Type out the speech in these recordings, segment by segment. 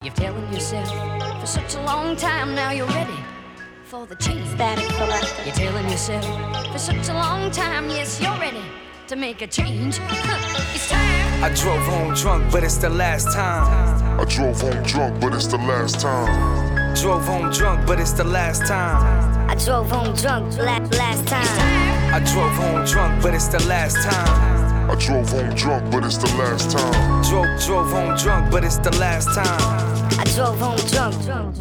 You're telling yourself for such a long time now you're ready for the change. Static Selector. You're telling yourself for such a long time, yes, you're ready to make a change. It's time. I drove home drunk, but it's the last time. I drove home drunk, but it's the last time. Drove home drunk, but it's the last time. I drove home drunk last time. I drove home drunk, but it's the last time. I drove home drunk, but it's the last time. Drove home drunk, but it's the last time. I drove home drunk.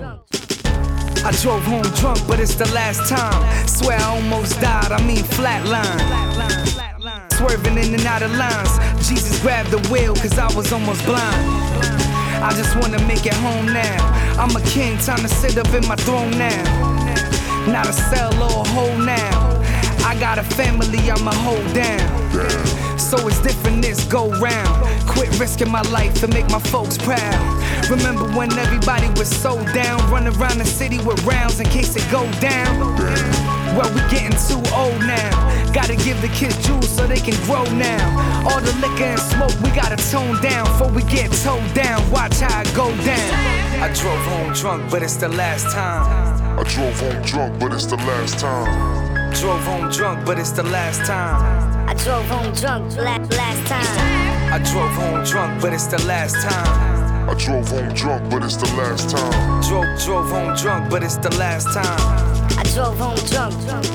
I drove home drunk, but it's the last time. Swear I almost died, I mean flatline. Swerving in and out of lines. Jesus grabbed the wheel, cause I was almost blind. I just wanna make it home now. I'm a king, time to sit up in my throne now. Not a cell or a hole now. I got a family I'ma hold down. So it's different this go round. Quit risking my life to make my folks proud. Remember when everybody was so down, running around the city with rounds in case it go down. Well, we getting too old now. Gotta give the kids juice so they can grow now. All the liquor and smoke we gotta tone down before we get towed down. Watch how it go down. I drove home drunk, but it's the last time. I drove home drunk, but it's the last time. Drove home drunk, but it's the last time. I drove home drunk last time. I drove home drunk, but it's the last time. I drove home drunk, but it's the last time. Drove home drunk, but it's the last time. I drove home drunk.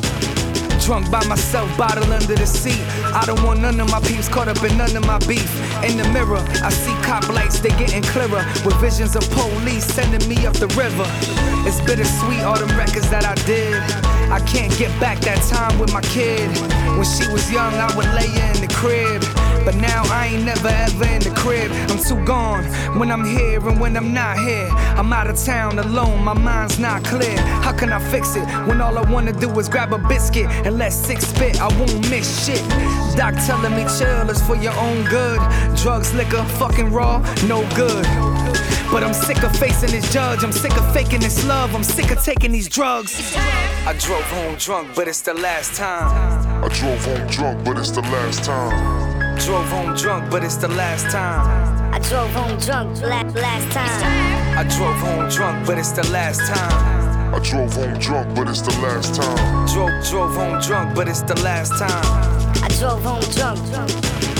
Drunk by myself, bottle under the seat. I don't want none of my peeps caught up in none of my beef. In the mirror, I see cop lights, they getting clearer. With visions of police sending me up the river. It's bittersweet, all them records that I did. I can't get back that time with my kid. When she was young, I would lay her in the crib. But now I ain't never ever in the crib. I'm too gone when I'm here and when I'm not here. I'm out of town alone, my mind's not clear. How can I fix it when all I wanna do is grab a biscuit and let six spit? I won't miss shit. Doc telling me chill is for your own good. Drugs, liquor, fucking raw, no good. But I'm sick of facing this judge. I'm sick of faking this love. I'm sick of taking these drugs. I drove home drunk, but it's the last time. I drove home drunk, but it's the last time. Drove home drunk, but it's the last time. I drove home drunk last time. I drove home drunk, but it's the last time. I drove home drunk, but it's the last time. Drove home drunk, but it's the last time. I drove home drunk.